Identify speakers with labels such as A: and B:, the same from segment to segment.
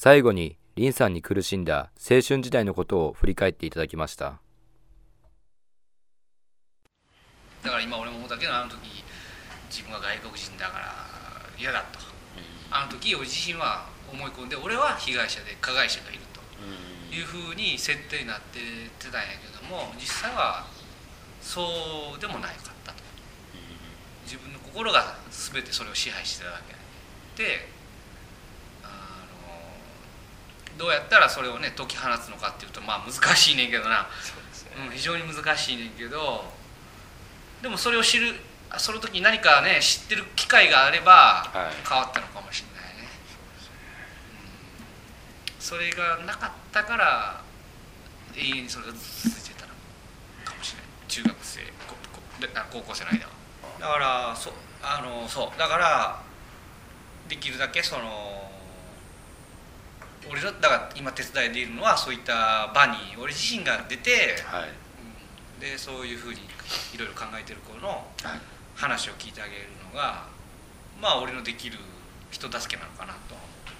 A: 最後に林さんに苦しんだ青春時代のことを振り返っていただきました。
B: だから今俺も思ったけど、あの時自分が外国人だから嫌だと、あの時俺自身は思い込んで、俺は被害者で加害者がいるというふうに設定になってたんやけども、実際はそうでもないかったと。自分の心が全てそれを支配してたわけで、どうやったらそれをね解き放つのかっていうと、まあ難しいねんけどな、非常に難しいねんけど、でもそれを知る、その時に何かね知ってる機会があれば変わったのかもしれないね。それがなかったから永遠にそれが続いてたのかもしれない。中学生、高校生の間は。だからそうだからできるだけその俺だから今手伝いでいるのは、そういった場に俺自身が出て、でそういうふうにいろいろ考えてる子の話を聞いてあげるのが、まあ俺のできる人助けなのかなと思ってる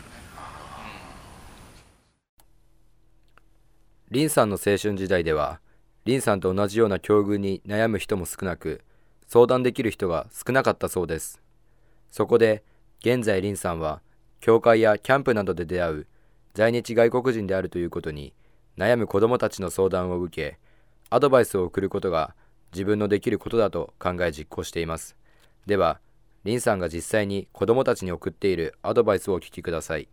B: ね。
A: 林さんの青春時代では、林さんと同じような境遇に悩む人も少なく、相談できる人が少なかったそうです。そこで現在林さんは教会やキャンプなどで出会う在日外国人であるということに悩む子どもたちの相談を受け、アドバイスを送ることが自分のできることだと考え実行しています。では林さんが実際に子どもたちに送っているアドバイスをお聞きください。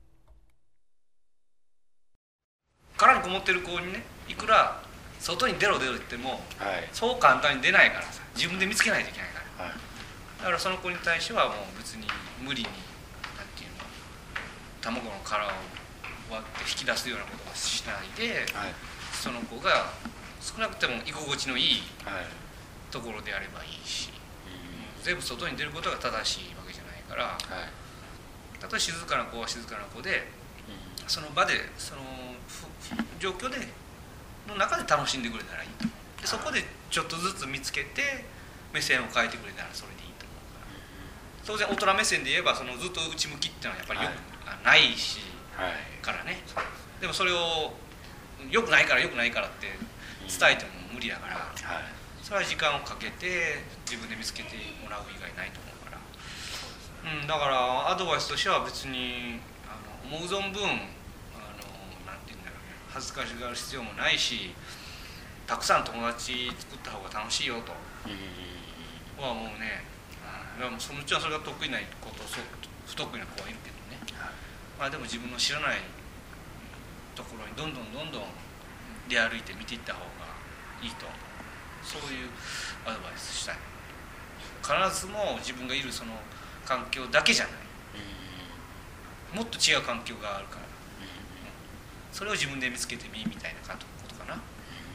B: 殻にこもってる子にね、いくら外に出ろって言っても、そう簡単に出ないからさ、自分で見つけないといけないから、だからその子に対してはもう別に無理になんていうの、卵の殻を割って引き出すようなことはしないで、その子が少なくても居心地のいいところであればいいし、全部外に出ることが正しいわけじゃないから、たとえ静かな子は静かな子で、その場でその状況での中で楽しんでくれたらいいと。でそこでちょっとずつ見つけて目線を変えてくれたらそれでいいと思うから。当然大人目線で言えばそのずっと内向きっていうのはやっぱりよくないし、からね。でもそれをよくないからよくないからって伝えても無理だから、それは時間をかけて自分で見つけてもらう以外ないと思うから、だからアドバイスとしては別に思う存分なんていうんだろうね、恥ずかしがる必要もないし、たくさん友達作った方が楽しいよとは思うね。もちろんそれが得意な子と不得意な子はいるけどね、まあでも自分の知らないところにどんどん出歩いて見ていった方がいいと、そういうアドバイスしたい。必ずも自分がいるその環境だけじゃない、もっと違う環境があるから、それを自分で見つけてみみたいなことかな。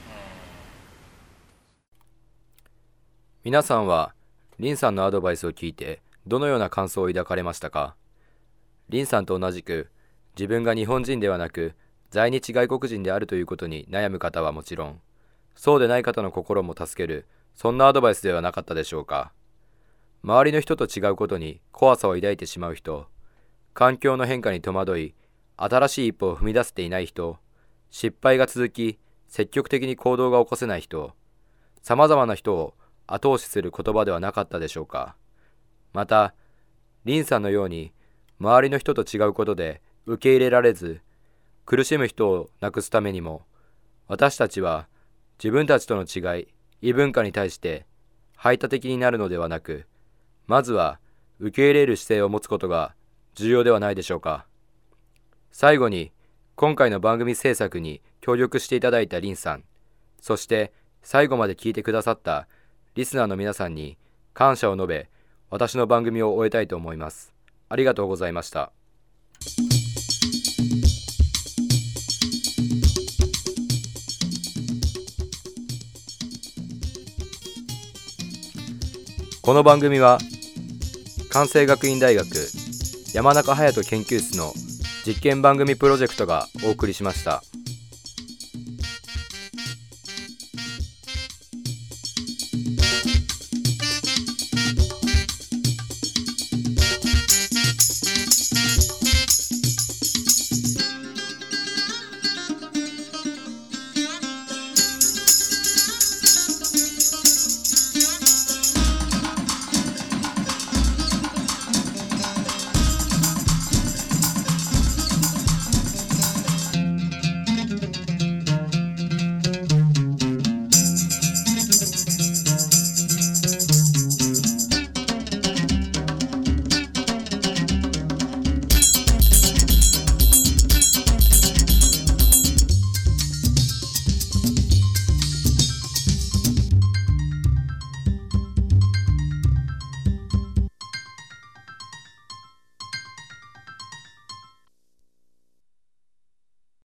A: 皆さんは林さんのアドバイスを聞いてどのような感想を抱かれましたか？林さんと同じく自分が日本人ではなく在日外国人であるということに悩む方はもちろん、そうでない方の心も助ける、そんなアドバイスではなかったでしょうか。周りの人と違うことに怖さを抱いてしまう人、環境の変化に戸惑い新しい一歩を踏み出せていない人、失敗が続き積極的に行動が起こせない人、さまざまな人を後押しする言葉ではなかったでしょうか。また林さんのように周りの人と違うことで受け入れられず苦しむ人をなくすためにも、私たちは自分たちとの違い、異文化に対して排他的になるのではなく、まずは受け入れる姿勢を持つことが重要ではないでしょうか。最後に今回の番組制作に協力していただいた林さん、そして最後まで聞いてくださったリスナーの皆さんに感謝を述べ、私の番組を終えたいと思います。ありがとうございました。この番組は関西学院大学山中隼人研究室の実験番組プロジェクトがお送りしました。